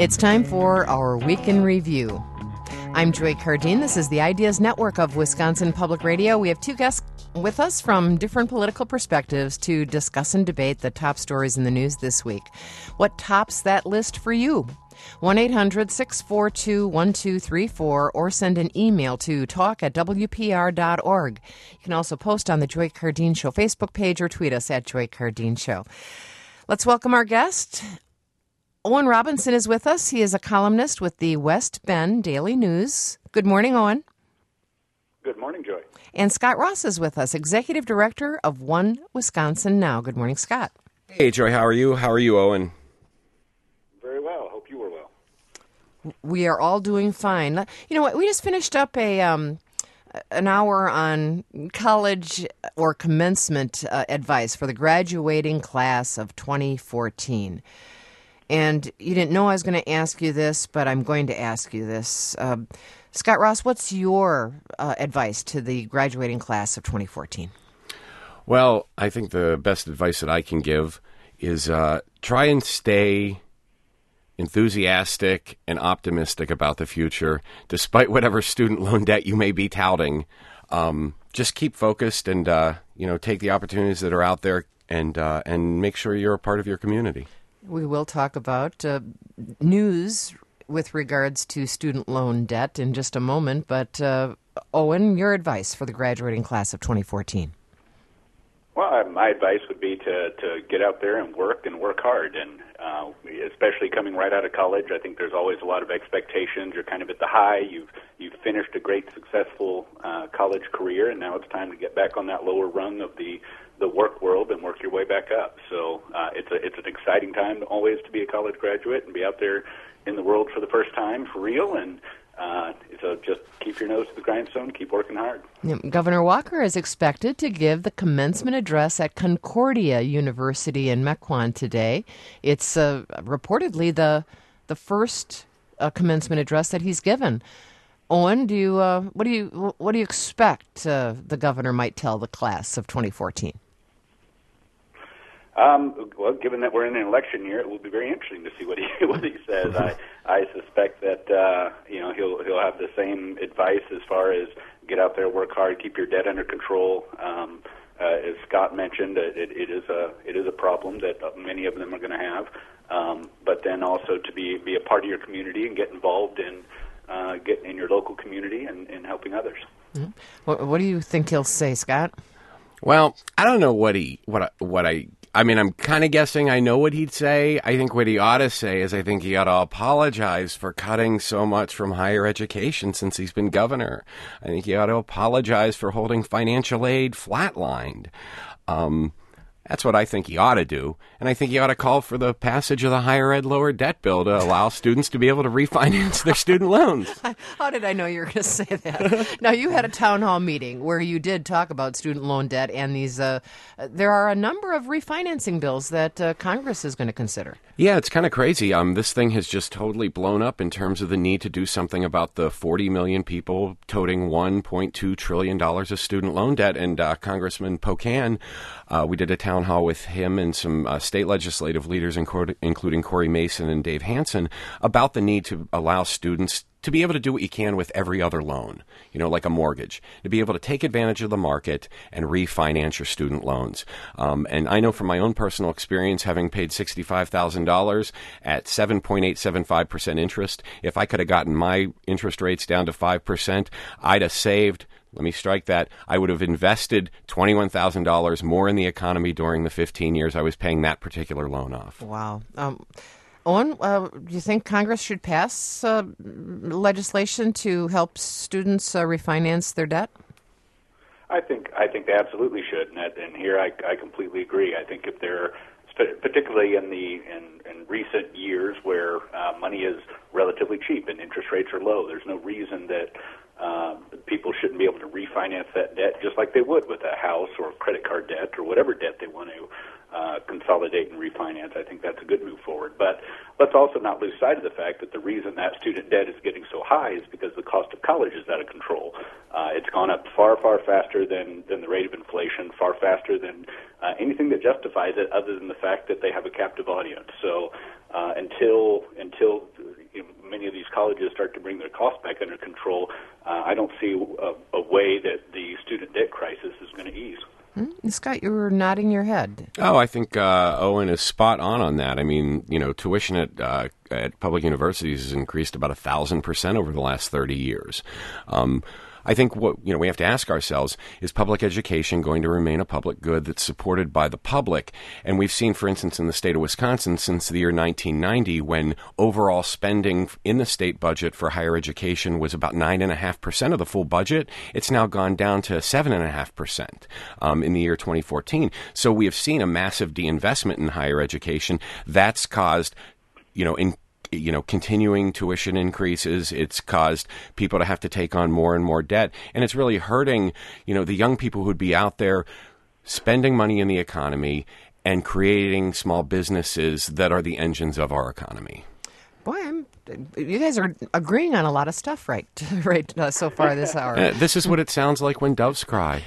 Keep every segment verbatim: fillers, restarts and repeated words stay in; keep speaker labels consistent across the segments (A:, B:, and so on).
A: It's time for our Week in Review. I'm Joy Cardine. This is the Ideas Network of Wisconsin Public Radio. We have two guests with us from different political perspectives to discuss and debate the top stories in the news this week. What tops that list for you? one eight hundred six four two one two three four or send an email to talk at w p r dot org. You can also post on the Joy Cardine Show Facebook page or tweet us at Joy Cardine Show. Let's welcome our guest. Owen Robinson is with us. He is a columnist with the West Bend Daily News. Good morning, Owen.
B: Good morning, Joy.
A: And Scott Ross is with us, Executive Director of One Wisconsin Now. Good morning, Scott.
C: Hey, Joy. How are you? How are you, Owen?
B: Very well. Hope you are well.
A: We are all doing fine. You know what? We just finished up a um, an hour on college or commencement uh, advice for the graduating class of twenty fourteen. And you didn't know I was going to ask you this, but I'm going to ask you this. Uh, Scott Ross, what's your uh, advice to the graduating class of twenty fourteen?
C: Well, I think the best advice that I can give is uh, try and stay enthusiastic and optimistic about the future, despite whatever student loan debt you may be touting. Um, just keep focused and, uh, you know, take the opportunities that are out there and uh, and make sure you're a part of your community.
A: We will talk about uh, news with regards to student loan debt in just a moment. But, uh, Owen, your advice for the graduating class of twenty fourteen?
B: Well, my advice would be to, to get out there and work and work hard. And uh, especially coming right out of college, I think there's always a lot of expectations. You're kind of at the high. You've, you've finished a great, successful uh, college career, and now it's time to get back on that lower rung of the the work world and work your way back up. So uh, it's a it's an exciting time always to be a college graduate and be out there in the world for the first time for real. And uh, so just keep your nose to the grindstone, keep working hard.
A: Governor Walker is expected to give the commencement address at Concordia University in Mequon today. It's uh, reportedly the the first uh, commencement address that he's given. Owen, do you uh, what do you what do you expect uh, the governor might tell the class of twenty fourteen?
B: Um, well, given that we're in an election year, it will be very interesting to see what he what he says. I I suspect that uh, you know he'll he'll have the same advice as far as get out there, work hard, keep your debt under control. Um, uh, as Scott mentioned, it, it is a it is a problem that many of them are going to have. Um, but then also to be be a part of your community and get involved in uh, get in your local community and, and helping others.
A: Mm-hmm. What, what do you think he'll say, Scott?
C: Well, I don't know what he what I, what I. I mean, I'm kind of guessing I know what he'd say. I think what he ought to say is I think he ought to apologize for cutting so much from higher education since he's been governor. I think he ought to apologize for holding financial aid flatlined. Um, that's what I think he ought to do. And I think he ought to call for the passage of the higher ed lower debt bill to allow students to be able to refinance their student loans.
A: How did I know you were going to say that? Now, you had a town hall meeting where you did talk about student loan debt and these, uh, there are a number of refinancing bills that uh, Congress is going to consider.
C: Yeah, it's kind of crazy. Um, this thing has just totally blown up in terms of the need to do something about the forty million people toting one point two trillion dollars of student loan debt. And uh, Congressman Pocan, uh, we did a town hall with him and some uh, state legislative leaders, including Corey Mason and Dave Hansen, about the need to allow students to be able to do what you can with every other loan, you know, like a mortgage, to be able to take advantage of the market and refinance your student loans. Um, and I know from my own personal experience, having paid sixty-five thousand dollars at seven point eight seven five percent interest, if I could have gotten my interest rates down to five percent, I'd have saved, let me strike that, I would have invested twenty-one thousand dollars more in the economy during the fifteen years I was paying that particular loan off.
A: Wow. Um Owen, uh, do you think Congress should pass uh, legislation to help students uh, refinance their debt?
B: I think I think they absolutely should, and, that, and here I, I completely agree. I think if they're particularly in the in, in recent years where uh, money is relatively cheap and interest rates are low, there's no reason that uh, people shouldn't be able to refinance that debt just like they would with a house or credit card debt or whatever debt they want to uh, consolidate and refinance. I think that's a good move forward. But let's also not lose sight of the fact that the reason that student debt is getting so high is because the cost of college is out of control. Uh, it's gone up far, far faster than, than the rate of inflation, far faster than uh, anything that justifies it other than the fact that they have a captive audience. So uh, until until you know, many of these colleges start to bring their costs back under control, uh, I don't see a, a way that the student debt crisis is going to ease.
A: Hmm? Scott, you were nodding your head.
C: Oh, I think uh, Owen is spot on on that. I mean, you know, tuition at uh, at public universities has increased about a thousand percent over the last thirty years. Um, I think what you know we have to ask ourselves, is public education going to remain a public good that's supported by the public? And we've seen, for instance, in the state of Wisconsin since the year nineteen ninety, when overall spending in the state budget for higher education was about nine point five percent of the full budget, it's now gone down to seven point five percent um, in the year twenty fourteen. So we have seen a massive deinvestment in higher education. That's caused, you know, in you know, continuing tuition increases. It's caused people to have to take on more and more debt. And it's really hurting, you know, the young people who'd be out there spending money in the economy and creating small businesses that are the engines of our economy.
A: Boy, I'm, you guys are agreeing on a lot of stuff right, right uh, so far this hour.
C: Uh, this is what it sounds like when doves cry.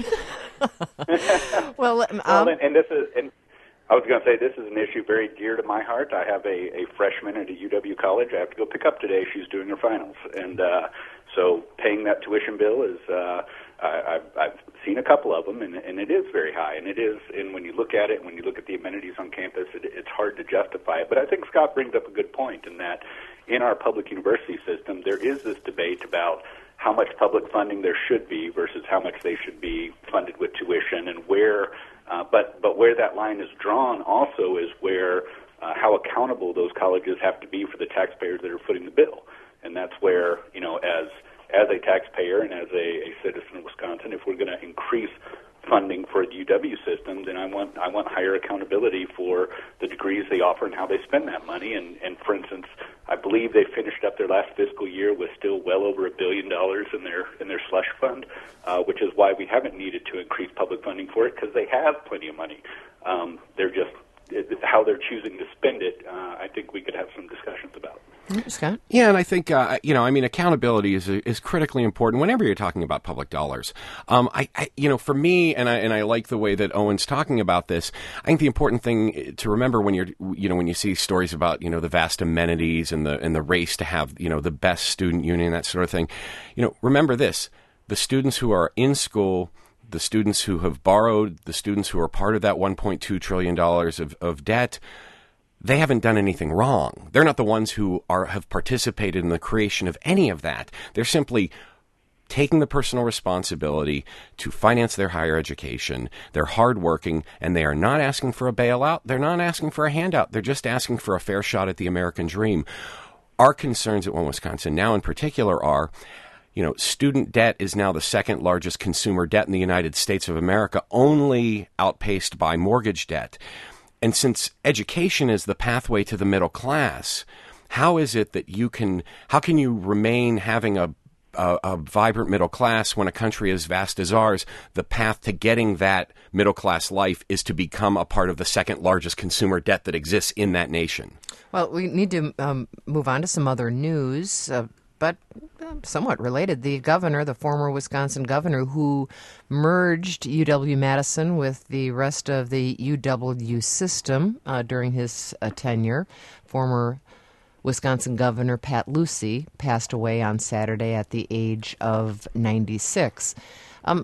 A: well, um,
B: well, and, and this is... And- I was going to say this is an issue very dear to my heart. I have a, a freshman at a U W college. I have to go pick up today. She's doing her finals. And uh, so paying that tuition bill is, uh, I, I've, I've seen a couple of them, and, and it is very high. And it is, and when you look at it, when you look at the amenities on campus, it, it's hard to justify it. But I think Scott brings up a good point in that in our public university system, there is this debate about how much public funding there should be versus how much they should be funded with tuition, and where Uh, but but where that line is drawn also is where uh, how accountable those colleges have to be for the taxpayers that are footing the bill, and that's where you know as as a taxpayer and as a, a citizen of Wisconsin, if we're going to increase funding for the U W system, then I want I want higher accountability for the degrees they offer and how they spend that money. And, and for instance, I believe they finished up their last fiscal year with still well over a billion dollars in their in their slush fund, uh, which is why we haven't needed to increase public funding for it, because they have plenty of money. Um, they're just it, how they're choosing to spend it. Uh, I think we could have some discussions about.
A: Scott?
C: Yeah, and I think, uh, you know, I mean, accountability is is critically important whenever you're talking about public dollars. Um, I, I, you know, for me, and I and I like the way that Owen's talking about this. I think the important thing to remember when you're, you know, when you see stories about, you know, the vast amenities and the and the race to have, you know, the best student union, that sort of thing. You know, remember this: the students who are in school, the students who have borrowed, the students who are part of that one point two trillion dollars of, of debt, they haven't done anything wrong. They're not the ones who are have participated in the creation of any of that. They're simply taking the personal responsibility to finance their higher education. They're hardworking, and they are not asking for a bailout. They're not asking for a handout. They're just asking for a fair shot at the American dream. Our concerns at One Wisconsin now in particular are, you know, student debt is now the second largest consumer debt in the United States of America, only outpaced by mortgage debt. And since education is the pathway to the middle class, how is it that you can, how can you remain having a, a, a vibrant middle class when a country as vast as ours, the path to getting that middle class life is to become a part of the second largest consumer debt that exists in that nation? Well,
A: we need to um, move on to some other news. Uh, But somewhat related, the governor, the former Wisconsin governor, who merged U W-Madison with the rest of the U W system uh, during his uh, tenure, former Wisconsin Governor Pat Lucey, passed away on Saturday at the age of ninety-six. Um,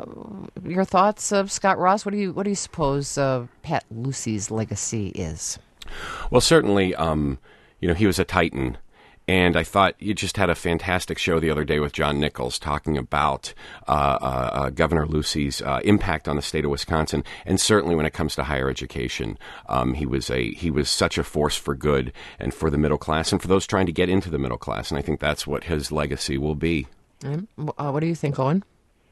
A: your thoughts, uh, Scott Ross? What do you what do you suppose uh, Pat Lucey's legacy is?
C: Well, certainly, um, you know, he was a titan. And I thought you just had a fantastic show the other day with John Nichols talking about uh, uh, uh, Governor Lucey's uh, impact on the state of Wisconsin, and certainly when it comes to higher education, um, he was a he was such a force for good and for the middle class and for those trying to get into the middle class. And I think that's what his legacy will be.
A: Mm, uh, what do you think, Owen?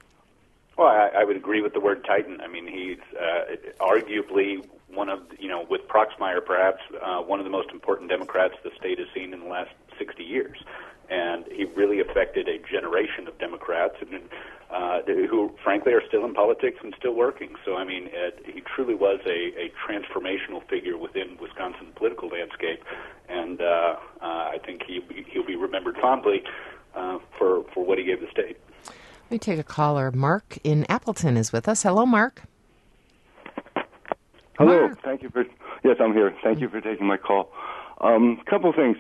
B: Well, I, I would agree with the word titan. I mean, he's uh, arguably one of, you know, with Proxmire perhaps, uh, one of the most important Democrats the state has seen in the last sixty years. And he really affected a generation of Democrats and, uh, who, frankly, are still in politics and still working. So, I mean, it, he truly was a, a transformational figure within Wisconsin political landscape. And uh, uh, I think he, he'll be remembered fondly uh, for, for what he gave the state.
A: Let me take a caller. Mark in Appleton is with us. Hello, Mark.
D: Hello.
A: Mark.
D: Thank you for, yes, I'm here. Thank you for taking my call. Um, couple things.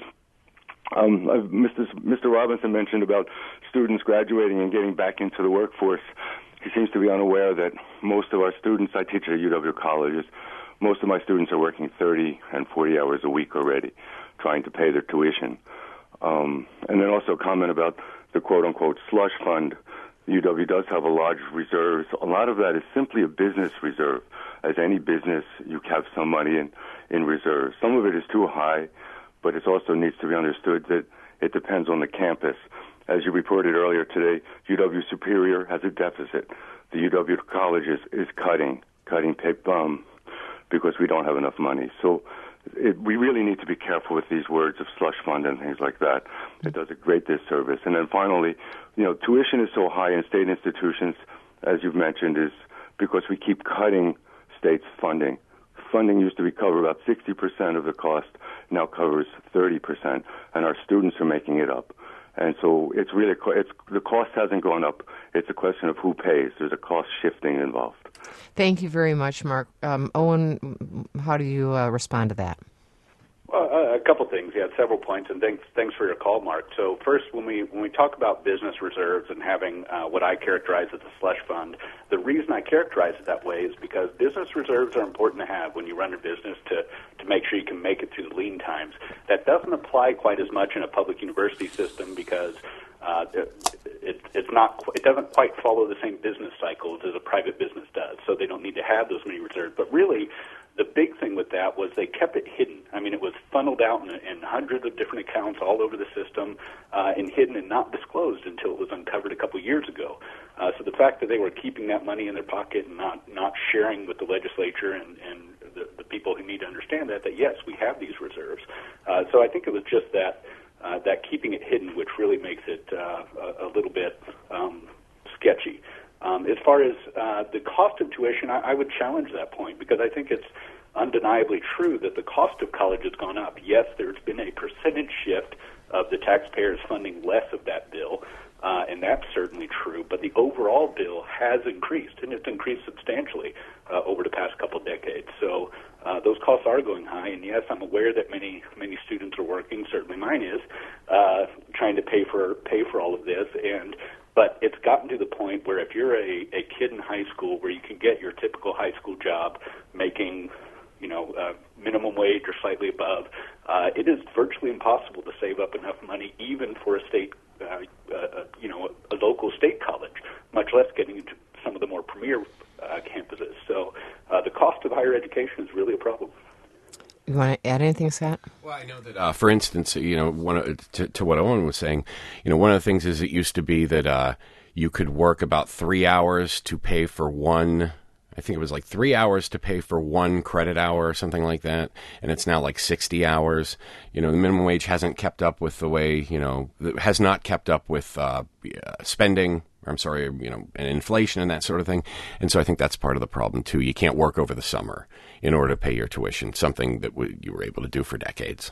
D: Um, I've, Mister Mister Robinson mentioned about students graduating and getting back into the workforce. He seems to be unaware that most of our students, I teach at U W colleges, most of my students are working thirty and forty hours a week already, trying to pay their tuition. Um, and then also comment about the quote-unquote slush fund. U W does have a large reserve. A lot of that is simply a business reserve. As any business, you have some money in, in reserve. Some of it is too high, but it also needs to be understood that it depends on the campus. As you reported earlier today, U W Superior has a deficit. The U W College is, is cutting, cutting tape um, because we don't have enough money. So it, we really need to be careful with these words of slush fund and things like that. It does a great disservice. And then finally, you know, tuition is so high in state institutions, as you've mentioned, is because we keep cutting states' funding. Funding used to be cover about sixty percent of the cost, now covers thirty percent, and our students are making it up. And so it's really, it's, the cost hasn't gone up. It's a question of who pays. There's a cost shifting involved.
A: Thank you very much, Mark. Um, Owen, how do you uh, respond to that?
B: Well, uh, a couple things. You had several points, and thanks thanks for your call, Mark. So first, when we when we talk about business reserves and having uh, what I characterize as a slush fund, the reason I characterize it that way is because business reserves are important to have when you run a business to, to make sure you can make it through the lean times. That doesn't apply quite as much in a public university system because uh, it, it's not it doesn't quite follow the same business cycles as a private business does. So they don't need to have those many reserves. But really, the big thing with that was they kept it hidden. I mean, it was funneled out in, in hundreds of different accounts all over the system uh, and hidden and not disclosed until it was uncovered a couple years ago. Uh, so the fact that they were keeping that money in their pocket and not, not sharing with the legislature and, and the, the people who need to understand that, that yes, we have these reserves. Uh, so I think it was just that, uh, that keeping it hidden, which really makes it uh, a, a little bit um, sketchy. Um, as far as uh, the cost of tuition, I, I would challenge that point because I think it's undeniably true that the cost of college has gone up. Yes, there's been a percentage shift of the taxpayers funding less of that bill, uh, and that's certainly true, but the overall bill has increased, and it's increased substantially uh, over the past couple decades. So uh, those costs are going high, and yes, I'm aware that many many students are working, certainly mine is, uh, trying to pay for pay for all of this, and but it's gotten to the point where if you're a, a kid in high school where you can get your typical high school job making, you know, uh, minimum wage or slightly above, uh, it is virtually impossible to save up enough money even for a state, uh, uh, you know, a local state college, much less getting into some of the more premier uh, campuses. So uh, the cost of higher education is really a problem.
A: You want to add anything, Scott?
C: Well, I know that, uh, for instance, you know, one of, to, to what Owen was saying, you know, one of the things is it used to be that uh, you could work about three hours to pay for one. I think it was like three hours to pay for one credit hour or something like that, and it's now like sixty hours. You know, the minimum wage hasn't kept up with the way, you know, has not kept up with uh, spending. I'm sorry, you know, and inflation and that sort of thing. And so I think that's part of the problem, too. You can't work over the summer in order to pay your tuition, something that w- you were able to do for decades.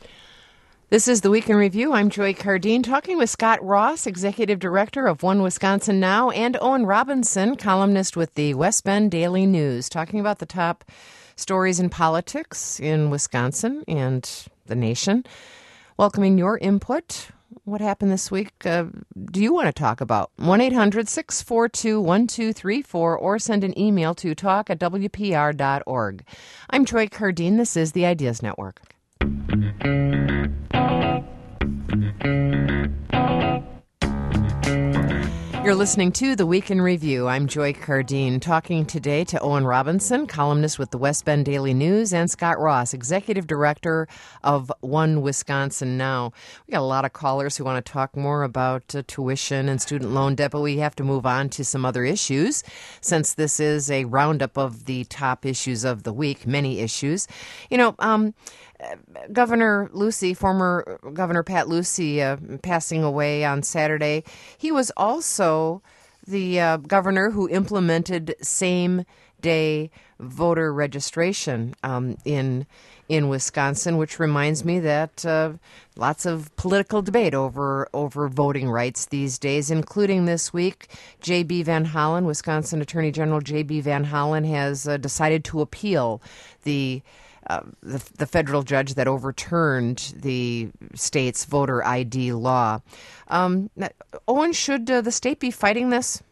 A: This is the Week in Review. I'm Joy Cardine, talking with Scott Ross, Executive Director of One Wisconsin Now, and Owen Robinson, columnist with the West Bend Daily News, talking about the top stories in politics in Wisconsin and the nation. Welcoming your input. What happened this week uh, do you want to talk about? one eight hundred six four two one two three four or send an email to talk at w p r dot org. I'm Joy Cardine. This is the Ideas Network. You're listening to The Week in Review. I'm Joy Cardine, talking today to Owen Robinson, columnist with the West Bend Daily News, and Scott Ross, Executive Director of One Wisconsin Now. We got a lot of callers who want to talk more about uh, tuition and student loan debt, but we have to move on to some other issues since this is a roundup of the top issues of the week, many issues. You know, um, Governor Lucey, former Governor Pat Lucey, uh, passing away on Saturday. He was also the uh, governor who implemented same-day voter registration um, in in Wisconsin, which reminds me that uh, lots of political debate over over voting rights these days, including this week. J B. Van Hollen, Wisconsin Attorney General J B. Van Hollen, has uh, decided to appeal the uh, the, the federal judge that overturned the state's voter I D law. Um, Owen, should uh, the state be fighting this?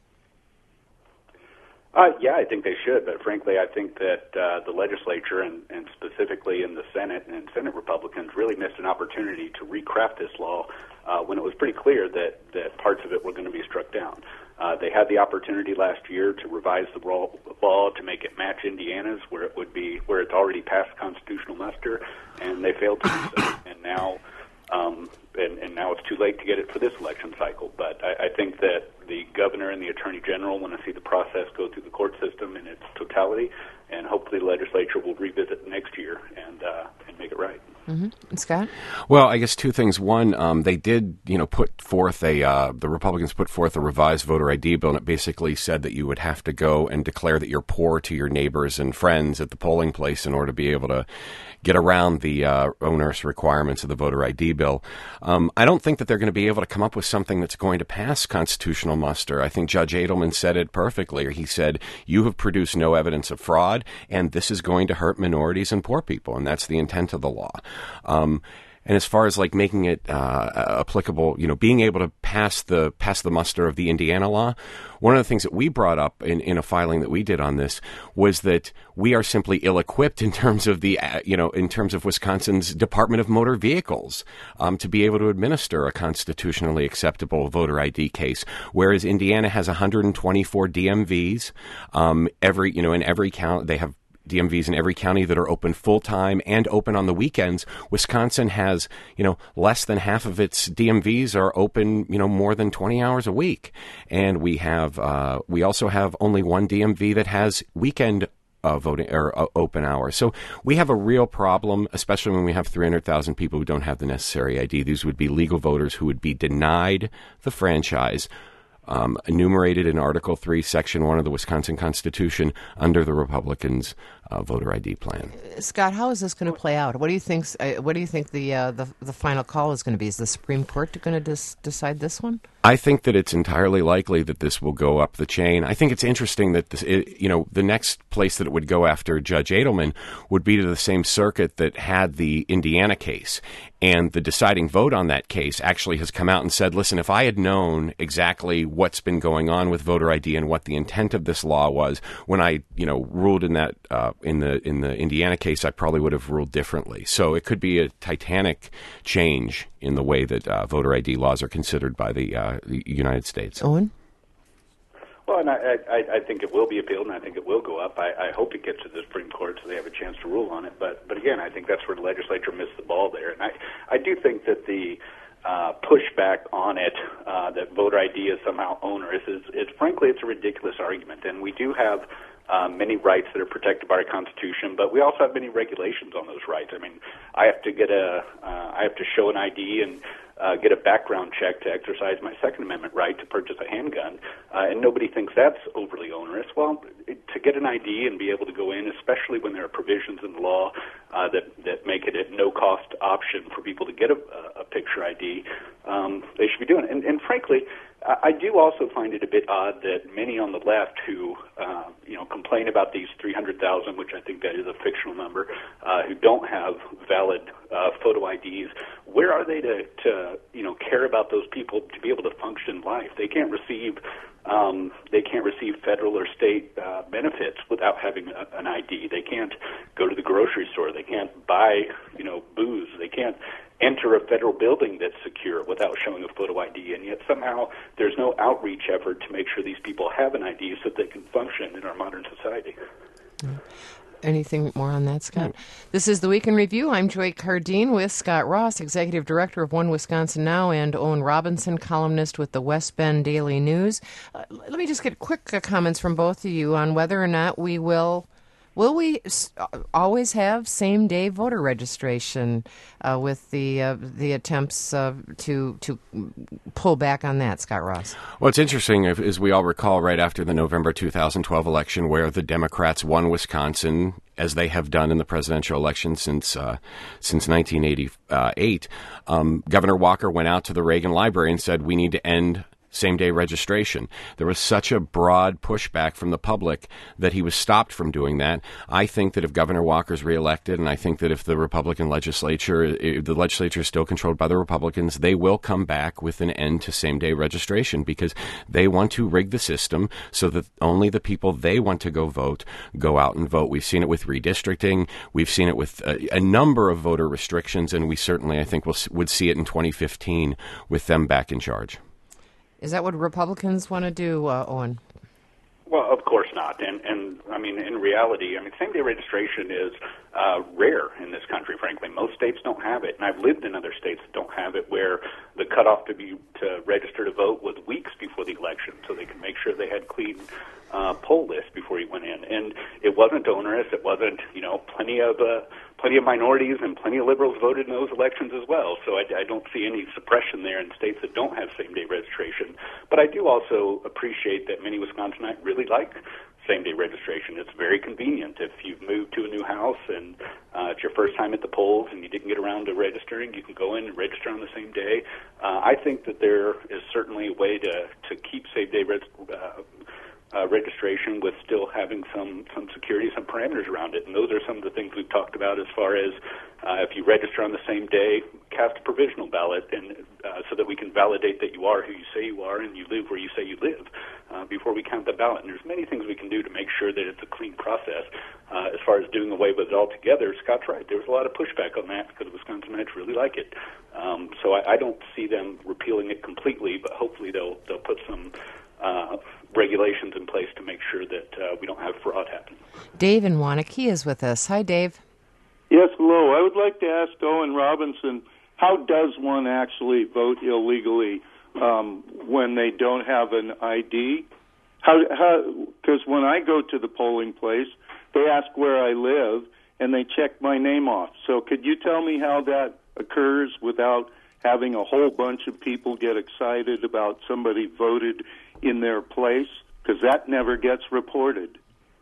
B: Uh, yeah, I think they should, but frankly, I think that uh, the legislature and, and specifically in the Senate and Senate Republicans really missed an opportunity to recraft this law uh, when it was pretty clear that, that parts of it were going to be struck down. Uh, they had the opportunity last year to revise the law to make it match Indiana's, where it would be where it's already passed constitutional muster, and they failed to do so. And now, um, and, and now it's too late to get it for this election cycle. But I, I think that the governor and the attorney general want to see the process go through the court system in its totality, and hopefully the legislature will revisit next year and uh, and make it right.
A: Mm-hmm. And Scott?
C: Well, I guess two things. One, um, they did, you know, put forth a, uh, the Republicans put forth a revised voter I D bill, and it basically said that you would have to go and declare that you're poor to your neighbors and friends at the polling place in order to be able to get around the uh, onerous requirements of the voter I D bill. Um, I don't think that they're going to be able to come up with something that's going to pass constitutional muster. I think Judge Adelman said it perfectly. He said, you have produced no evidence of fraud, and this is going to hurt minorities and poor people, and that's the intent of the law. Um, and as far as like making it uh, applicable, you know, being able to pass the pass the muster of the Indiana law, one of the things that we brought up in, in a filing that we did on this was that we are simply ill-equipped in terms of the, uh, you know, in terms of Wisconsin's Department of Motor Vehicles um, to be able to administer a constitutionally acceptable voter I D case, whereas Indiana has one hundred twenty-four D M Vs. Um, every, you know, in every count, they have D M Vs in every county that are open full-time and open on the weekends. Wisconsin has, you know, less than half of its D M Vs are open, you know, more than twenty hours a week. And we have, uh, we also have only one D M V that has weekend uh, voting or uh, open hours. So we have a real problem, especially when we have three hundred thousand people who don't have the necessary I D. These would be legal voters who would be denied the franchise, Um, enumerated in Article three, Section one of the Wisconsin Constitution under the Republicans' uh, voter I D plan.
A: Scott, how is this going to play out? What do you think? Uh, what do you think the, uh, the the final call is going to be? Is the Supreme Court going to dis- decide this one?
C: I think that it's entirely likely that this will go up the chain. I think it's interesting that this, it, you know, the next place that it would go after Judge Adelman would be to the same circuit that had the Indiana case. And the deciding vote on that case actually has come out and said, listen, if I had known exactly what's been going on with voter I D and what the intent of this law was when I, you know, ruled in that uh, in the in the Indiana case, I probably would have ruled differently. So it could be a titanic change in the way that uh, voter I D laws are considered by the, uh, the United States.
A: Owen?
B: Well, and I, I, I think it will be appealed, and I think it will go up. I, I hope it gets to the Supreme Court so they have a chance to rule on it. But, but again, I think that's where the legislature missed the ball there. And I, I do think that the uh, pushback on it, uh, that voter I D is somehow onerous, is, is frankly, it's a ridiculous argument. And we do have uh, many rights that are protected by our Constitution, but we also have many regulations on those rights. I mean, I have to get a, uh, I have to show an I D and Uh, get a background check to exercise my Second Amendment right to purchase a handgun, uh, and nobody thinks that's overly onerous. Well, it, to get an I D and be able to go in, especially when there are provisions in the law uh, that, that make it a no-cost option for people to get a, a picture I D, um, they should be doing it. And, and frankly, I do also find it a bit odd that many on the left who, uh, you know, complain about these three hundred thousand, which I think that is a fictional number, uh, who don't have valid uh, photo I Ds, where are they to, to, you know, care about those people to be able to function in life? They can't receive, um, they can't receive federal or state uh, benefits without having a, an I D. They can't go to the grocery store. They can't buy, you know, booze. They can't enter a federal building that's secure without showing a photo I D, and yet somehow there's no outreach effort to make sure these people have an I D so that they can function in our modern society.
A: Anything more on that, Scott? This is the Week in Review. I'm Joy Cardine with Scott Ross, Executive Director of One Wisconsin Now, and Owen Robinson, columnist with the West Bend Daily News. Uh, let me just get quick uh, comments from both of you on whether or not we will... Will we always have same-day voter registration uh, with the uh, the attempts uh, to to pull back on that, Scott Ross?
C: Well, it's interesting, as we all recall, right after the November two thousand twelve election, where the Democrats won Wisconsin, as they have done in the presidential election since uh, since nineteen eighty-eight, um, Governor Walker went out to the Reagan Library and said, we need to end same-day registration. There was such a broad pushback from the public that he was stopped from doing that. I think that if Governor Walker's reelected, and I think that if the Republican legislature, if the legislature is still controlled by the Republicans, they will come back with an end to same-day registration because they want to rig the system so that only the people they want to go vote go out and vote. We've seen it with redistricting. We've seen it with a, a number of voter restrictions, and we certainly, I think, will, would see it in twenty fifteen with them back in charge.
A: Is that what Republicans want to do, uh, Owen?
B: Well, of course not. And, and I mean, in reality, I mean, same-day registration is uh, rare in this country, frankly. Most states don't have it. And I've lived in other states that don't have it, where the cutoff to be to register to vote was weeks before the election, so they could make sure they had clean uh, poll lists before you went in. And it wasn't onerous. It wasn't, you know, plenty of uh, plenty of minorities and plenty of liberals voted in those elections as well. So I, I don't see any suppression there in states that don't have same-day registration. But I do also appreciate that many Wisconsinites really like same-day registration. It's very convenient. If you've moved to a new house and uh, it's your first time at the polls and you didn't get around to registering, you can go in and register on the same day. Uh, I think that there is certainly a way to, to keep same-day reg- uh, Uh, registration with still having some, some security, some parameters around it. And those are some of the things we've talked about as far as uh, if you register on the same day, cast a provisional ballot and uh, so that we can validate that you are who you say you are and you live where you say you live uh, before we count the ballot. And there's many things we can do to make sure that it's a clean process. Uh, as far as doing away with it altogether, Scott's right. There was a lot of pushback on that because Wisconsinites really like it. Um, so I, I don't see them repealing it completely, but hopefully they'll they'll put some uh, regulations in place to make sure that uh, we don't have fraud happen.
A: Dave in Wanakee is with us. Hi, Dave.
E: Yes, hello. I would like to ask Owen Robinson, how does one actually vote illegally um, when they don't have an I D? How? Because when I go to the polling place, they ask where I live, and they check my name off. So could you tell me how that occurs without having a whole bunch of people get excited about somebody voted in their place? Because that never gets reported.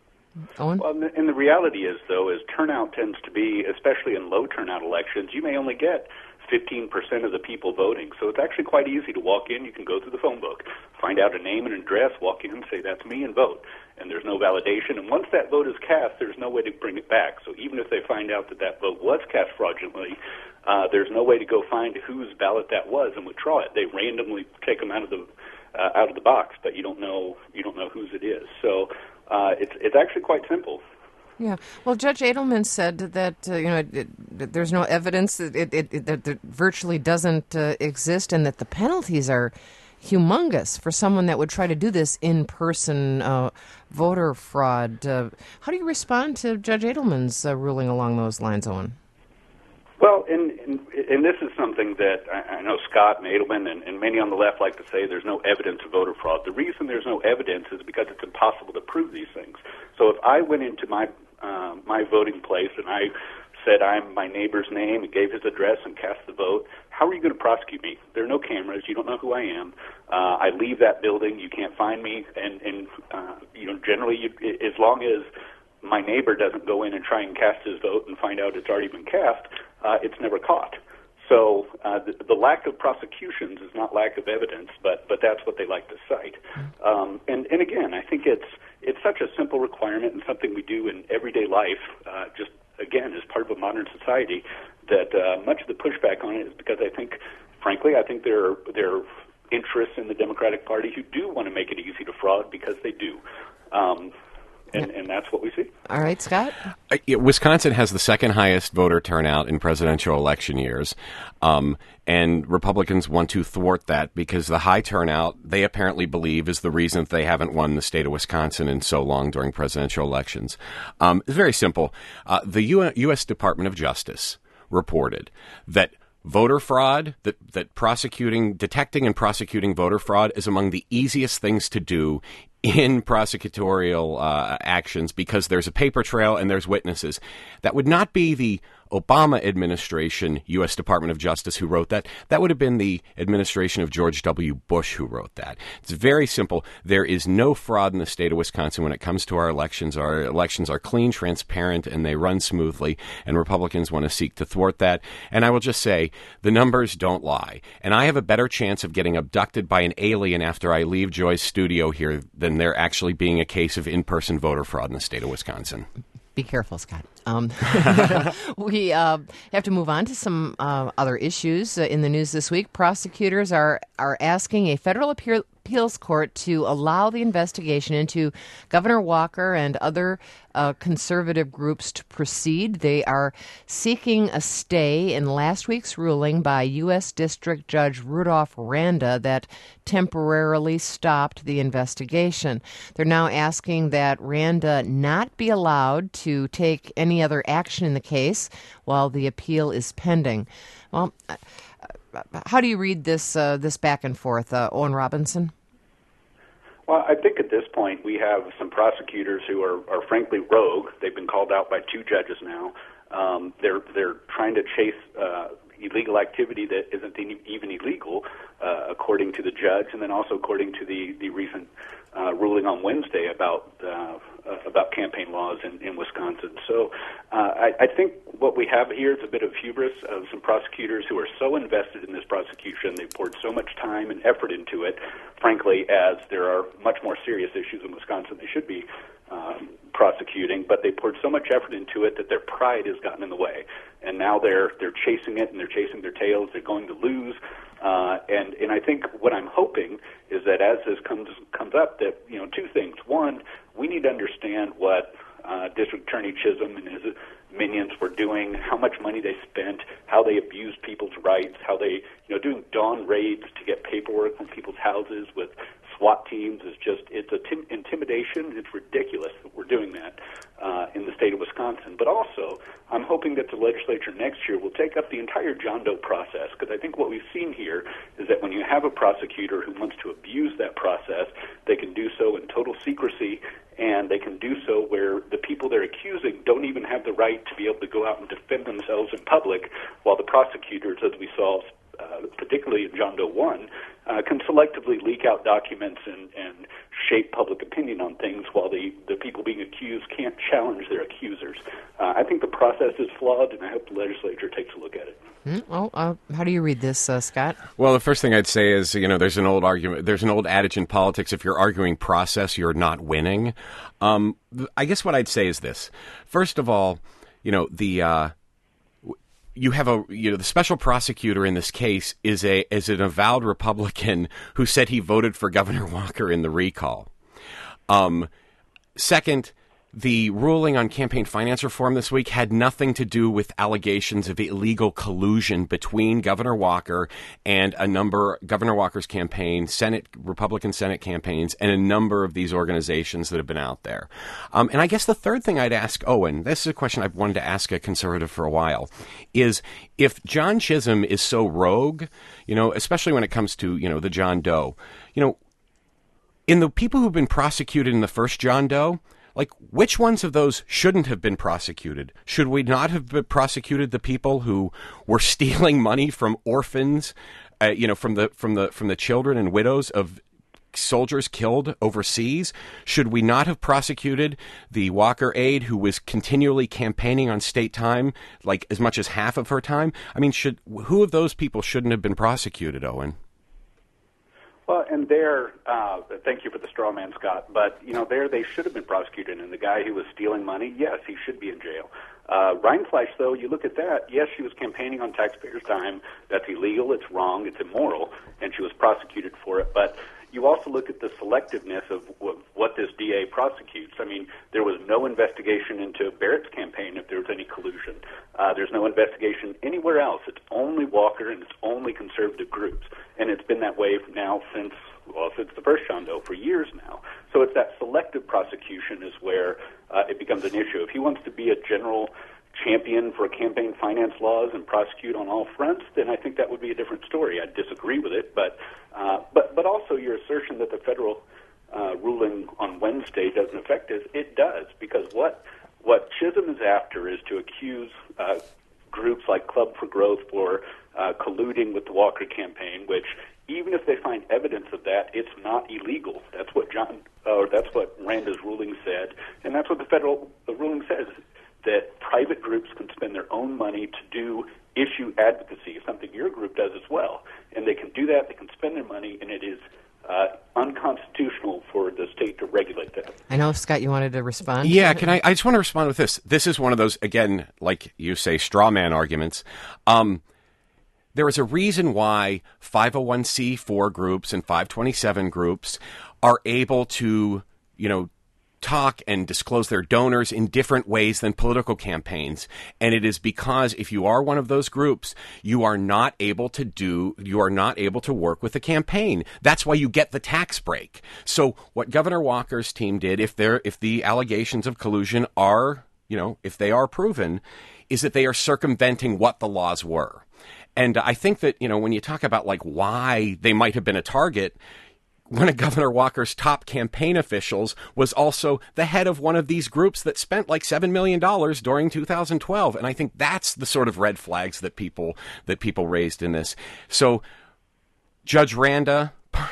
A: Owen?
B: Well, and the reality is, though, is turnout tends to be, especially in low turnout elections, you may only get fifteen percent of the people voting. So it's actually quite easy to walk in. You can go through the phone book, find out a name and address, walk in and say, that's me, and vote. And there's no validation. And once that vote is cast, there's no way to bring it back. So even if they find out that that vote was cast fraudulently, uh, there's no way to go find whose ballot that was and withdraw it. They randomly take them out of the uh, out of the box, but you don't know you don't know whose it is. So uh, it's it's actually quite simple.
A: Yeah. Well, Judge Edelman said that uh, you know it, it, there's no evidence that it, it, it, that it virtually doesn't uh, exist, and that the penalties are humongous for someone that would try to do this in-person uh, voter fraud. Uh, how do you respond to Judge Edelman's uh, ruling along those lines, Owen?
B: Well, and, and, and this is something that I, I know Scott and Edelman and, and many on the left like to say there's no evidence of voter fraud. The reason there's no evidence is because it's impossible to prove these things. So if I went into my uh, my voting place and I said I'm my neighbor's name and gave his address and cast the vote, how are you going to prosecute me? There are no cameras. You don't know who I am. Uh, I leave that building. You can't find me. And, and uh, you know, generally, you, as long as my neighbor doesn't go in and try and cast his vote and find out it's already been cast, uh, it's never caught. So uh, the, the lack of prosecutions is not lack of evidence, but, but that's what they like to cite. Um, and, and again, I think it's it's such a simple requirement and something we do in everyday life, uh, just, again, as part of a modern society, that uh, much of the pushback on it is because I think, frankly, I think there are, there are interests in the Democratic Party who do want to make it easy to fraud because they do. Um And, and that's what we see.
A: All right, Scott?
C: Uh, Wisconsin has the second highest voter turnout in presidential election years, um, and Republicans want to thwart that because the high turnout, they apparently believe, is the reason that they haven't won the state of Wisconsin in so long during presidential elections. Um, it's very simple. Uh, the U S Department of Justice reported that voter fraud, that, that prosecuting, detecting and prosecuting voter fraud is among the easiest things to do in prosecutorial uh, actions because there's a paper trail and there's witnesses. That would not be the Obama administration U S Department of Justice who wrote that. That would have been the administration of George W. Bush who wrote that. It's very simple. There is no fraud in the state of Wisconsin when it comes to our elections. Our elections are clean, transparent, and they run smoothly, and Republicans want to seek to thwart that. And I will just say, the numbers don't lie. And I have a better chance of getting abducted by an alien after I leave Joy's studio here than there actually being a case of in-person voter fraud in the state of Wisconsin.
A: Be careful, Scott. Um, we uh, have to move on to some uh, other issues uh, in the news this week. Prosecutors are, are asking a federal appeal, appeals court to allow the investigation into Governor Walker and other uh, conservative groups to proceed. They are seeking a stay in last week's ruling by U S District Judge Rudolph Randa that temporarily stopped the investigation. They're now asking that Randa not be allowed to take any other action in the case while the appeal is pending. Well, uh, how do you read this uh, this back and forth, uh, Owen Robinson?
B: Well, I think at this point we have some prosecutors who are, are frankly rogue. They've been called out by two judges now. Um, they're they're trying to chase uh, illegal activity that isn't even illegal, uh, according to the judge, and then also according to the the recent uh, ruling on Wednesday about uh, about campaign laws in, in Wisconsin. So uh, I, I think what we have here is a bit of hubris of some prosecutors who are so invested in this prosecution. They've poured so much time and effort into it, frankly, as there are much more serious issues in Wisconsin they should be um, prosecuting, but they poured so much effort into it that their pride has gotten in the way. And now they're they're chasing it, and they're chasing their tails. They're going to lose. Uh, and, and I think what I'm hoping is that as this comes comes up, that, you know, two things. One, we need to understand what uh, District Attorney Chisholm and his minions were doing, how much money they spent, how they abused people's rights, how they, you know, doing dawn raids to get paperwork from people's houses with SWAT teams is just, it's a tim- intimidation. It's ridiculous that we're doing that uh, in the state of Wisconsin. But also, I'm hoping that the legislature next year will take up the entire John Doe process, because I think what we've seen here is that when you have a prosecutor who wants to abuse that process, they can do so in total secrecy, and they can do so where the people they're accusing don't even have the right to be able to go out and defend themselves in public, while the prosecutors, as we saw, uh, particularly in John Doe one, uh, can selectively leak out documents and, and shape public opinion on things, while the, the people being accused can't challenge their accusers. Uh, I think the process is flawed, and I hope the legislature takes a look at it.
A: Mm, well, uh, how do you read this, uh, Scott?
C: Well, the first thing I'd say is, you know, there's an old argument, there's an old adage in politics: if you're arguing process, you're not winning. Um, I guess what I'd say is this: first of all, you know, the uh, you have a you know the special prosecutor in this case is a is an avowed Republican who said he voted for Governor Walker in the recall. Um, second, the ruling on campaign finance reform this week had nothing to do with allegations of illegal collusion between Governor Walker and a number, Governor Walker's campaign, Senate, Republican Senate campaigns, and a number of these organizations that have been out there. Um, and I guess the third thing I'd ask Owen, this is a question I've wanted to ask a conservative for a while, is if John Chisholm is so rogue, you know, especially when it comes to, you know, the John Doe, you know, in the people who've been prosecuted in the first John Doe, like, which ones of those shouldn't have been prosecuted? Should we not have been prosecuted the people who were stealing money from orphans, uh, you know, from the from the from the children and widows of soldiers killed overseas? Should we not have prosecuted the Walker aide who was continually campaigning on state time, like as much as half of her time? I mean, should who of those people shouldn't have been prosecuted, Owen?
B: Well, and there, uh, thank you for the straw man, Scott, but, you know, there they should have been prosecuted, and the guy who was stealing money, yes, he should be in jail. Uh, Rindfleisch, though, you look at that, yes, she was campaigning on taxpayers' time. That's illegal, it's wrong, it's immoral, and she was prosecuted for it. But you also look at the selectiveness of w- what this D A prosecutes. I mean, there was no investigation into Barrett's campaign if there was any collusion. Uh, there's no investigation anywhere else. It's only Walker, and it's only conservative groups. And it's been that way now since, well, since the first John Doe, for years now. So it's that selective prosecution is where uh, it becomes an issue. If he wants to be a general champion for campaign finance laws and prosecute on all fronts, then I think that would be a different story. I disagree with it, but uh, but but also your assertion that the federal uh, ruling on Wednesday doesn't affect it, it does, because what what Chisholm is after is to accuse uh, groups like Club for Growth for uh, colluding with the Walker campaign, which even if they find evidence of that, it's not illegal. That's what John, or uh, that's what Randa's ruling said, and that's what the federal the ruling says, that private groups can spend their own money to do issue advocacy, something your group does as well. And they can do that, they can spend their money, and it is uh, unconstitutional for the state to regulate that.
A: I know, Scott, you wanted to respond?
C: Yeah, can I? I just want to respond with this. This is one of those, again, like you say, straw man arguments. Um, there is a reason why five oh one c four groups and five twenty-seven groups are able to, you know, talk and disclose their donors in different ways than political campaigns. And it is because if you are one of those groups, you are not able to do, you are not able to work with the campaign. That's why you get the tax break. So what Governor Walker's team did, if they're, if the allegations of collusion are, you know, if they are proven, is that they are circumventing what the laws were. And I think that, you know, when you talk about like why they might have been a target, one of Governor Walker's top campaign officials was also the head of one of these groups that spent like seven million dollars during two thousand twelve. And I think that's the sort of red flags that people that people raised in this. So Judge Randa,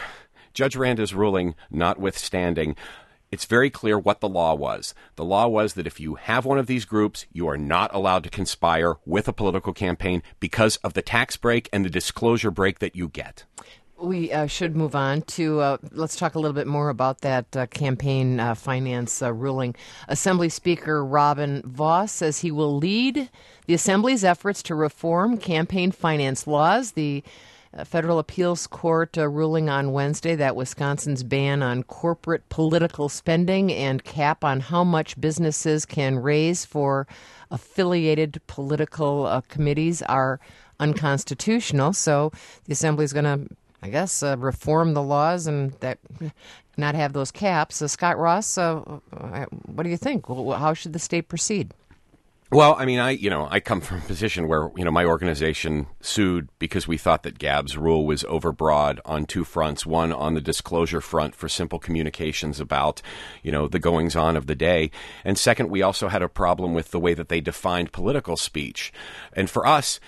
C: Judge Randa's ruling notwithstanding, it's very clear what the law was. The law was that if you have one of these groups, you are not allowed to conspire with a political campaign because of the tax break and the disclosure break that you get.
A: We uh, should move on to, uh, let's talk a little bit more about that uh, campaign uh, finance uh, ruling. Assembly Speaker Robin Vos says he will lead the Assembly's efforts to reform campaign finance laws. The uh, Federal Appeals Court uh, ruling on Wednesday that Wisconsin's ban on corporate political spending and cap on how much businesses can raise for affiliated political uh, committees are unconstitutional. So the Assembly is going to, I guess, uh, reform the laws and that not have those caps. Uh, Scott Ross, uh, what do you think? How should the state proceed?
C: Well, I mean, I, you know, I come from a position where, you know, my organization sued because we thought that Gabb's rule was overbroad on two fronts. One, on the disclosure front for simple communications about, you know, the goings on of the day. And second, we also had a problem with the way that they defined political speech. And for us,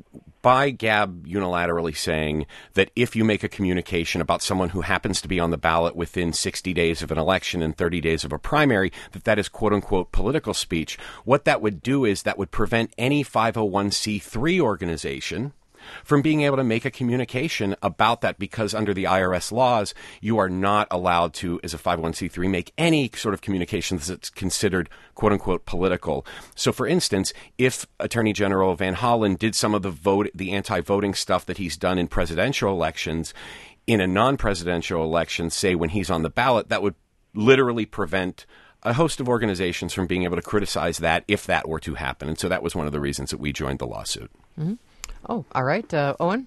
C: by Gabb unilaterally saying that if you make a communication about someone who happens to be on the ballot within sixty days of an election and thirty days of a primary, that that is quote-unquote political speech, what that would do is that would prevent any five oh one c three organization from being able to make a communication about that, because under the I R S laws, you are not allowed to, as a five oh one c three, make any sort of communications that's considered quote-unquote political. So, for instance, if Attorney General Van Hollen did some of the vote, the anti-voting stuff that he's done in presidential elections, in a non-presidential election, say when he's on the ballot, that would literally prevent a host of organizations from being able to criticize that if that were to happen. And so that was one of the reasons that we joined the lawsuit.
A: Mm-hmm. Oh, all right. Uh, Owen?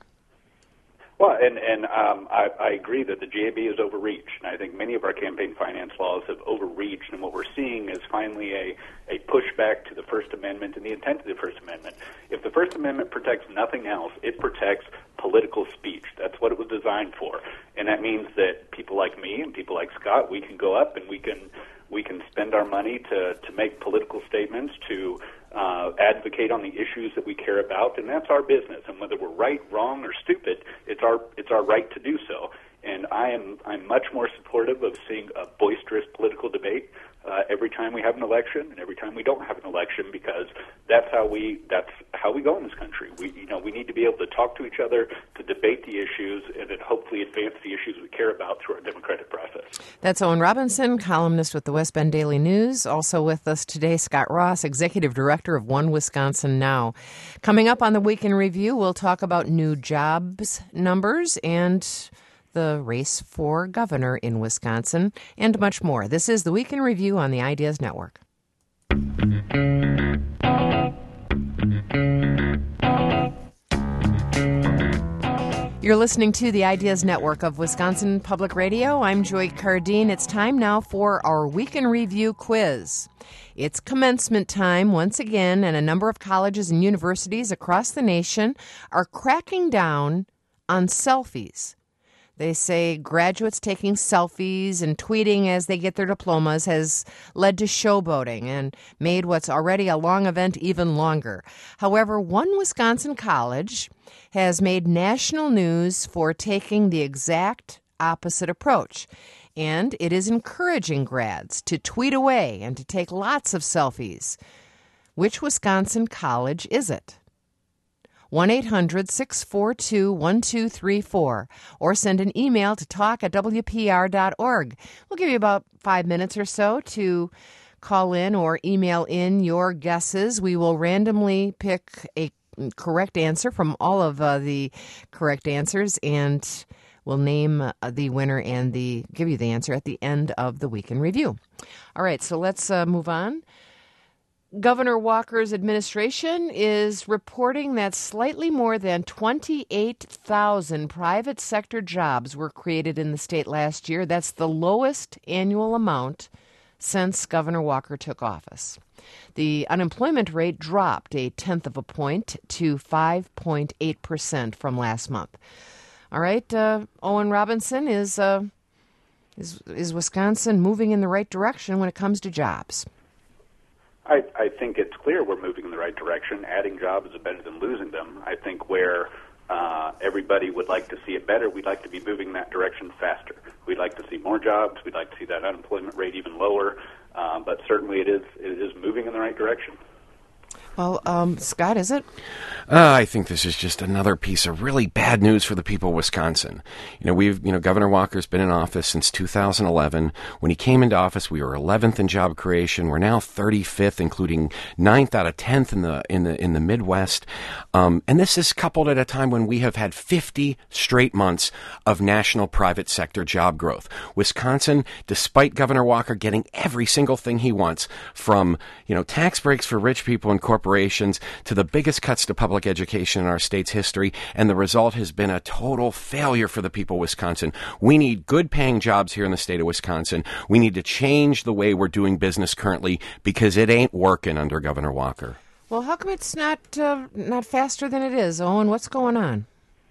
B: Well, and, and um, I, I agree that the G A B is overreached, and I think many of our campaign finance laws have overreached, and what we're seeing is finally a, a pushback to the First Amendment and the intent of the First Amendment. If the First Amendment protects nothing else, it protects political speech. That's what it was designed for, and that means that people like me and people like Scott, we can go up and we can we can spend our money to, to make political statements, to Uh, advocate on the issues that we care about, and that's our business. And whether we're right, wrong, or stupid, it's our it's our right to do so. And I am I'm much more supportive of seeing a boisterous political debate uh, every time we have an election and every time we don't have an election, because that's how we that's how we go in this country. We you know we need to be able to talk to each other, to debate the issues, and then hopefully advance the issues we care about through our democratic process.
A: That's Owen Robinson, columnist with the West Bend Daily News. Also with us today, Scott Ross, executive director of One Wisconsin Now. Coming up on the Week in Review, we'll talk about new jobs numbers and the race for governor in Wisconsin, and much more. This is the Week in Review on the Ideas Network. You're listening to the Ideas Network of Wisconsin Public Radio. I'm Joy Cardine. It's time now for our Week in Review quiz. It's commencement time once again, and a number of colleges and universities across the nation are cracking down on selfies. They say graduates taking selfies and tweeting as they get their diplomas has led to showboating and made what's already a long event even longer. However, one Wisconsin college has made national news for taking the exact opposite approach. And it is encouraging grads to tweet away and to take lots of selfies. Which Wisconsin college is it? one eight hundred six four two one two three four or send an email to talk at w p r dot org. We'll give you about five minutes or so to call in or email in your guesses. We will randomly pick a correct answer from all of uh, the correct answers, and we'll name uh, the winner and the give you the answer at the end of the Week in Review. All right, so let's uh, move on. Governor Walker's administration is reporting that slightly more than twenty-eight thousand private sector jobs were created in the state last year. That's the lowest annual amount since Governor Walker took office. The unemployment rate dropped a tenth of a point to five point eight percent from last month. All right, uh, Owen Robinson, is, uh, is, is Wisconsin moving in the right direction when it comes to jobs?
B: I, I think it's clear we're moving in the right direction. Adding jobs is better than losing them. I think where uh, everybody would like to see it better, we'd like to be moving in that direction faster. We'd like to see more jobs. We'd like to see that unemployment rate even lower. Uh, but certainly it is it is moving in the right direction.
A: Well, um, Scott, is it?
C: Uh, I think this is just another piece of really bad news for the people of Wisconsin. You know, we've, you know, Governor Walker's been in office since two thousand eleven. When he came into office, we were eleventh in job creation. We're now thirty-fifth, including ninth out of tenth in the in the in the Midwest. Um, and this is coupled at a time when we have had fifty straight months of national private sector job growth. Wisconsin, despite Governor Walker getting every single thing he wants, from, you know, tax breaks for rich people and corporations to the biggest cuts to public education in our state's history, and the result has been a total failure for the people of Wisconsin. We need good-paying jobs here in the state of Wisconsin. We need to change the way we're doing business currently because it ain't working under Governor Walker.
A: Well, how come it's not uh, not faster than it is, Owen? What's going on?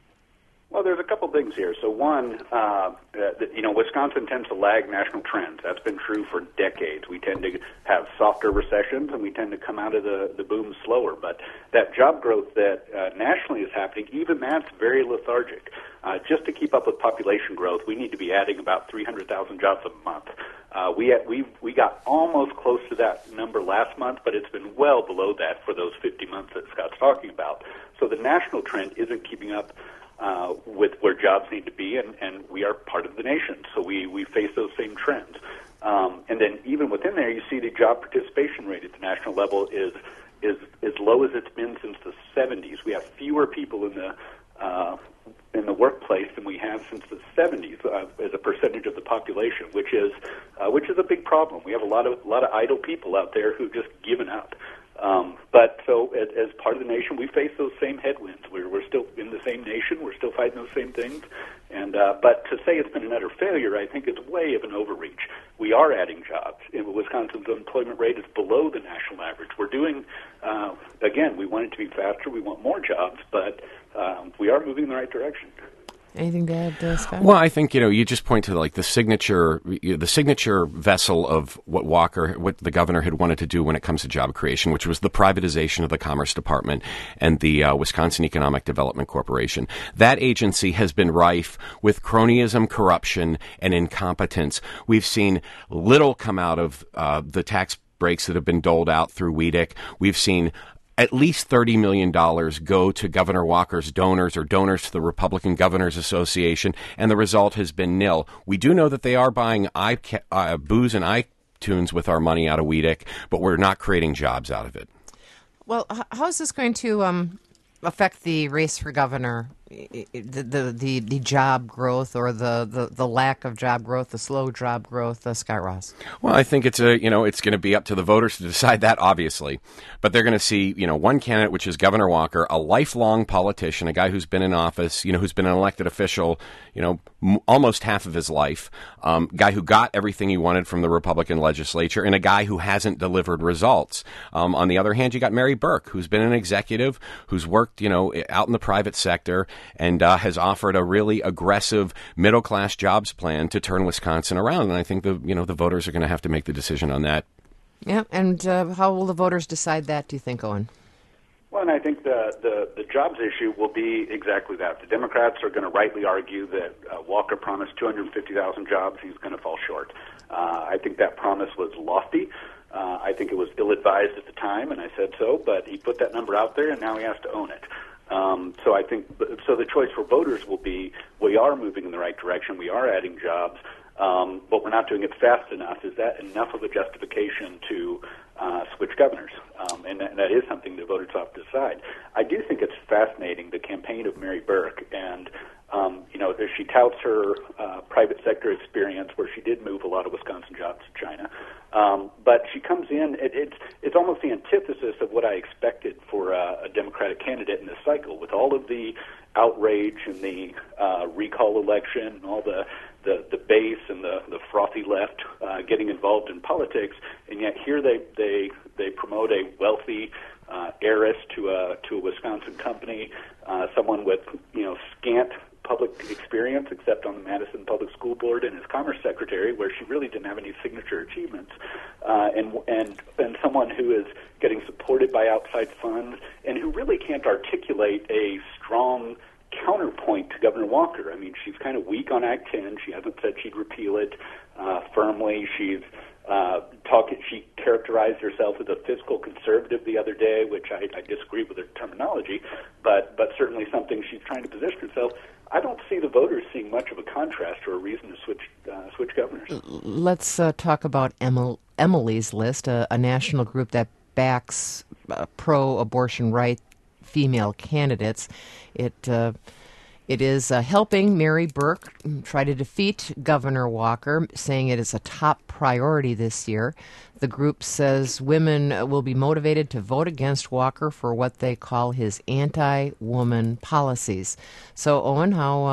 B: Well, there's a couple things here. So one, uh, you know, Wisconsin tends to lag national trends. That's been true for decades. We tend to have softer recessions, and we tend to come out of the, the boom slower. But that job growth that uh, nationally is happening, even that's very lethargic. Uh, just to keep up with population growth, we need to be adding about three hundred thousand jobs a month. Uh, we had, we we got almost close to that number last month, but it's been well below that for those fifty months that Scott's talking about. So the national trend isn't keeping up Uh, with where jobs need to be, and, and we are part of the nation, so we, we face those same trends. Um, and then even within there, you see the job participation rate at the national level is is as low as it's been since the seventies. We have fewer people in the uh, in the workplace than we have since the seventies uh, as a percentage of the population, which is uh, which is a big problem. We have a lot of a lot of idle people out there who've just given up. Um, but so as, as part of the nation, we face those same headwinds. We're, we're still in the same nation. We're still fighting those same things. And uh, but to say it's been an utter failure, I think, is way of an overreach. We are adding jobs. In Wisconsin's unemployment rate is below the national average. We're doing, uh, again, we want it to be faster. We want more jobs, but um, we are moving in the right direction.
A: Anything to add, uh, Scott?
C: Well, I think, you know, you just point to like the signature, you know, the signature vessel of what Walker, what the governor had wanted to do when it comes to job creation, which was the privatization of the Commerce Department and the uh, Wisconsin Economic Development Corporation. That agency has been rife with cronyism, corruption, and incompetence. We've seen little come out of uh, the tax breaks that have been doled out through W E D C. We've seen at least thirty million dollars go to Governor Walker's donors or donors to the Republican Governors Association, and the result has been nil. We do know that they are buying i uh, booze and iTunes with our money out of W E D C, but we're not creating jobs out of it.
A: Well, how is this going to um, affect the race for governor, the the, the, the job growth or the, the, the lack of job growth, the slow job growth, uh, Scott Ross?
C: Well, I think it's a you know it's going to be up to the voters to decide that, obviously, but they're going to see you know one candidate, which is Governor Walker, a lifelong politician, a guy who's been in office, you know, who's been an elected official, you know, m- almost half of his life, um, guy who got everything he wanted from the Republican legislature, and a guy who hasn't delivered results. Um, on the other hand, you got Mary Burke, who's been an executive, who's worked you know out in the private sector, and uh, has offered a really aggressive middle-class jobs plan to turn Wisconsin around. And I think the you know the voters are going to have to make the decision on that.
A: Yeah, and uh, how will the voters decide that, do you think, Owen?
B: Well, and I think the, the, the jobs issue will be exactly that. The Democrats are going to rightly argue that uh, Walker promised two hundred fifty thousand jobs. He's going to fall short. Uh, I think that promise was lofty. Uh, I think it was ill-advised at the time, and I said so, but he put that number out there, and now he has to own it. Um, so I think, so the choice for voters will be, we are moving in the right direction, we are adding jobs, um, but we're not doing it fast enough. Is that enough of a justification to uh, switch governors? Um, and, and that is something the voters have to decide. I do think it's fascinating, the campaign of Mary Burke, and Um, you know, she touts her uh, private sector experience where she did move a lot of Wisconsin jobs to China. Um, but she comes in, it, it's, it's almost the antithesis of what I expected for uh, a Democratic candidate in this cycle, with all of the outrage and the uh, recall election and all the, the, the base and the, the frothy left uh, getting involved in politics. And yet here they, they, they promote a wealthy uh, heiress to a, to a Wisconsin company, uh, someone with, you know, scant public experience except on the Madison Public School Board and as Commerce Secretary, where she really didn't have any signature achievements, uh, and and and someone who is getting supported by outside funds and who really can't articulate a strong counterpoint to Governor Walker. I mean, she's kind of weak on Act ten. She hasn't said she'd repeal it uh, firmly. She's uh, talking. She characterized herself as a fiscal conservative the other day, which I, I disagree with her terminology, but but certainly something she's trying to position herself. I don't see the voters seeing much of a contrast or a reason to switch uh, switch governors.
A: Let's uh, talk about Emil- Emily's List, a, a national group that backs uh, pro-abortion right female candidates. It uh, it is uh, helping Mary Burke try to defeat Governor Walker, saying it is a top priority this year. The group says women will be motivated to vote against Walker for what they call his anti-woman policies. So, Owen, how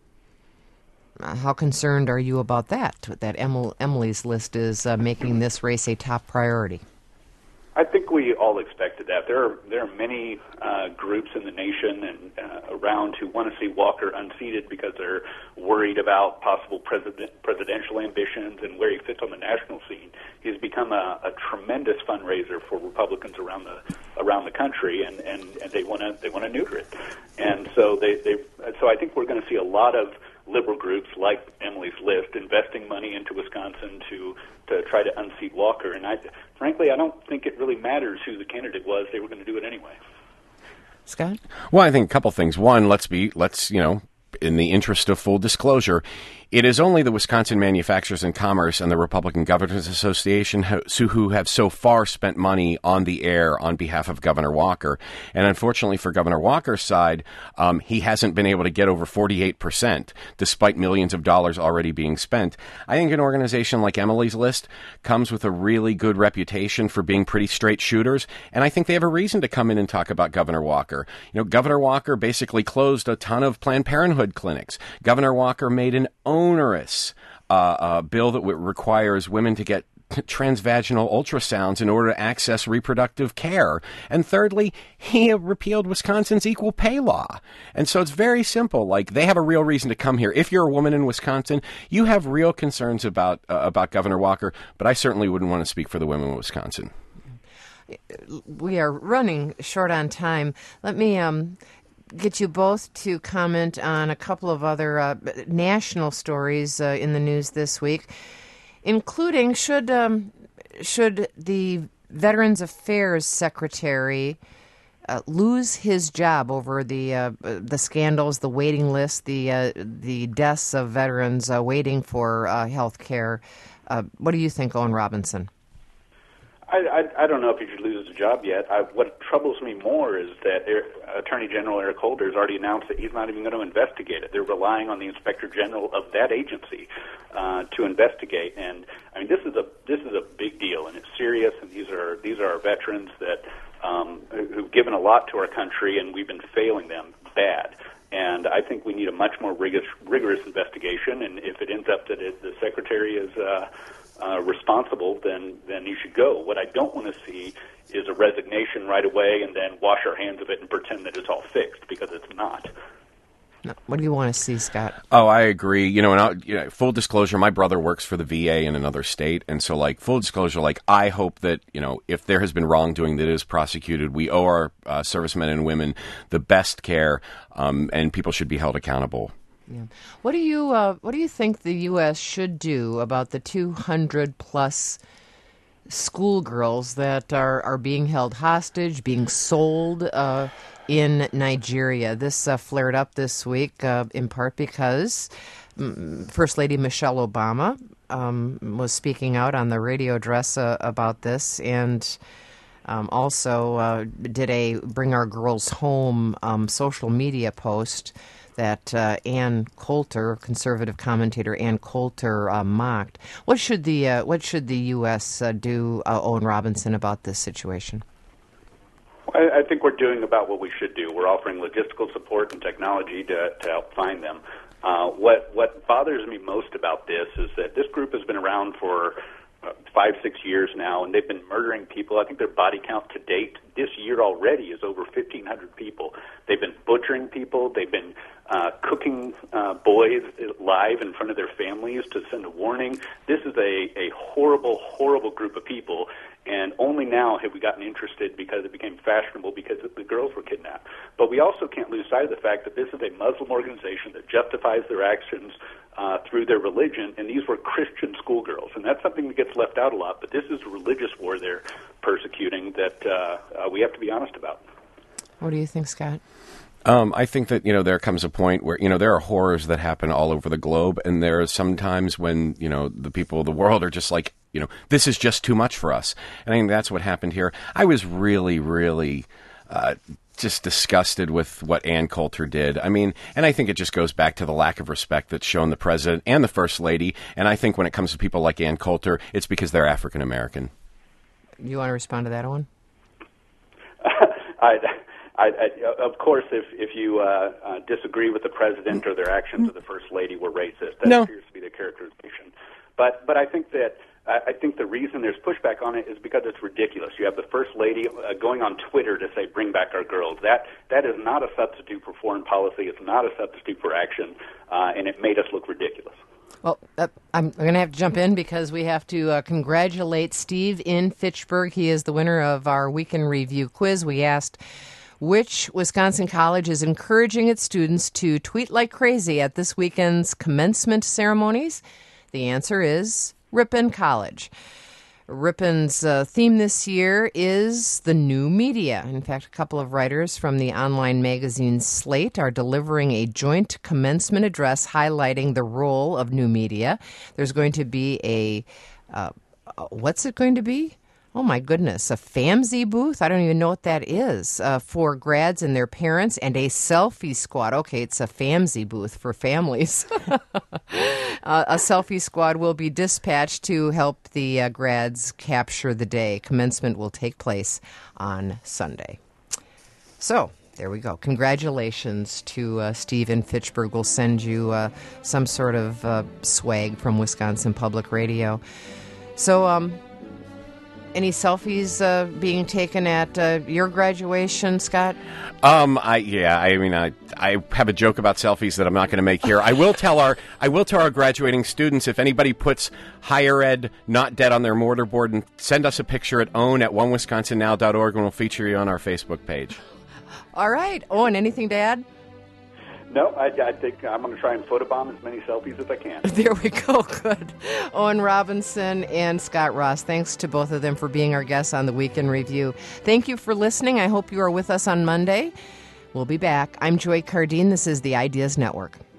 A: uh, how concerned are you about that, that Emil- Emily's List is uh, making this race a top priority?
B: I think we all expected that. There are there are many uh, groups in the nation and uh, around who want to see Walker unseated because they're worried about possible president, presidential ambitions and where he fits on the national scene. He's become a, a tremendous fundraiser for Republicans around the around the country, and, and, and they want to they want to neuter it. And so they, they so I think we're going to see a lot of liberal groups like Emily's List investing money into Wisconsin to to try to unseat Walker. And I, frankly, I don't think it really matters who the candidate was. They were going to do it anyway.
A: Scott?
C: Well, I think a couple things. One, let's be, let's, you know, in the interest of full disclosure, it is only the Wisconsin Manufacturers and Commerce and the Republican Governors Association who have so far spent money on the air on behalf of Governor Walker. And unfortunately for Governor Walker's side, um, he hasn't been able to get over forty-eight percent, despite millions of dollars already being spent. I think an organization like Emily's List comes with a really good reputation for being pretty straight shooters, and I think they have a reason to come in and talk about Governor Walker. You know, Governor Walker basically closed a ton of Planned Parenthood clinics. Governor Walker made an onerous uh, uh, bill that w- requires women to get transvaginal ultrasounds in order to access reproductive care. And thirdly, he repealed Wisconsin's equal pay law. And so it's very simple. Like, they have a real reason to come here. If you're a woman in Wisconsin, you have real concerns about uh, about Governor Walker, but I certainly wouldn't want to speak for the women of Wisconsin.
A: We are running short on time. Let me um, get you both to comment on a couple of other uh, national stories uh, in the news this week, including should um, should the Veterans Affairs Secretary uh, lose his job over the uh, the scandals, the waiting list, the uh, the deaths of veterans uh, waiting for uh, health care. Uh, what do you think, Owen Robinson?
B: I, I, I don't know if he should lose his job yet. I, what troubles me more is that Air, Attorney General Eric Holder has already announced that he's not even going to investigate it. They're relying on the Inspector General of that agency uh, to investigate. And I mean, this is a this is a big deal, and it's serious. And these are these are our veterans that um, who've given a lot to our country, and we've been failing them bad. And I think we need a much more rigorous, rigorous investigation. And if it ends up that it, the Secretary is uh, Uh, responsible, then then you should go. What I don't want to see is a resignation right away and then wash our hands of it and pretend that it's all fixed, because it's not.
A: What do you want to see, Scott?
C: Oh, I agree. You know, and I'll, you know, full disclosure, my brother works for the V A in another state, and so, like, full disclosure, like, I hope that, you know, if there has been wrongdoing that is prosecuted, we owe our uh, servicemen and women the best care, um, and people should be held accountable.
A: Yeah. What do you uh, What do you think the U S should do about the two hundred plus schoolgirls that are, are being held hostage, being sold uh, in Nigeria? This uh, flared up this week uh, in part because um, First Lady Michelle Obama um, was speaking out on the radio address uh, about this, and um, also uh, did a Bring Our Girls Home um, social media post that uh, Ann Coulter, conservative commentator Ann Coulter, uh, mocked. What should the uh, what should the U S uh, do, uh, Owen Robinson, about this situation?
B: I, I think we're doing about what we should do. We're offering logistical support and technology to, to help find them. Uh, what what bothers me most about this is that this group has been around for uh, five, six years now, and they've been murdering people. I think their body count to date this year already is over fifteen hundred people. They've been butchering people. They've been uh, cooking uh, boys live in front of their families to send a warning. This is a, a horrible, horrible group of people, and only now have we gotten interested because it became fashionable because the girls were kidnapped. But we also can't lose sight of the fact that this is a Muslim organization that justifies their actions uh, through their religion, and these were Christian schoolgirls. And that's something that gets left out a lot, but this is a religious war they're persecuting that uh, uh, we have to be honest about.
A: What do you think, Scott?
C: Um, I think that, you know, there comes a point where, you know, there are horrors that happen all over the globe, and there are some times when, you know, the people of the world are just like, you know, this is just too much for us. And I think that's what happened here. I was really, really uh, just disgusted with what Ann Coulter did. I mean, and I think it just goes back to the lack of respect that's shown the president and the first lady. And I think when it comes to people like Ann Coulter, it's because they're African American.
A: You want to respond to that, Owen?
B: I, I, I, of course, if if you uh, uh, disagree with the president or their actions of the first lady were racist, that
C: No.
B: appears to be the characterization. But but I think that I I think the reason there's pushback on it is because it's ridiculous. You have the first lady uh, going on Twitter to say, "Bring back our girls." That that is not a substitute for foreign policy. It's not a substitute for action, uh, and it made us look ridiculous.
A: Well, uh, I'm going to have to jump in because we have to uh, congratulate Steve in Fitchburg. He is the winner of our Weekend Review quiz. We asked which Wisconsin college is encouraging its students to tweet like crazy at this weekend's commencement ceremonies. The answer is Ripon College. Ripon's uh, theme this year is the new media. In fact, a couple of writers from the online magazine Slate are delivering a joint commencement address highlighting the role of new media. There's going to be a, uh, what's it going to be? Oh, my goodness, a FAMSI booth? I don't even know what that is, uh, for grads and their parents, and a selfie squad. Okay, it's a FAMSI booth for families. uh, a selfie squad will be dispatched to help the uh, grads capture the day. Commencement will take place on Sunday. So, there we go. Congratulations to uh, Steve in Fitchburg. We'll send you uh, some sort of uh, swag from Wisconsin Public Radio. So, um... any selfies uh, being taken at uh, your graduation, Scott?
C: Um, I yeah, I mean, I I have a joke about selfies that I'm not going to make here. I will tell our I will tell our graduating students, if anybody puts higher ed not dead on their mortarboard, and send us a picture at own at one wisconsin now dot org, and we'll feature you on our Facebook page.
A: All right, Owen, anything to add?
B: No, I, I think I'm going to try and photobomb as many selfies as I can.
A: There we go. Good. Owen Robinson and Scott Ross, thanks to both of them for being our guests on the Weekend Review. Thank you for listening. I hope you are with us on Monday. We'll be back. I'm Joy Cardine. This is the Ideas Network.